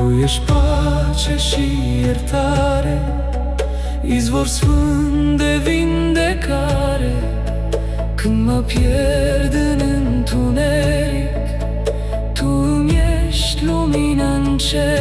Tu ești pace și iertare, izvor sfânt de vindecare. Când mă pierd în întuneric, Tu îmi ești lumină în cer.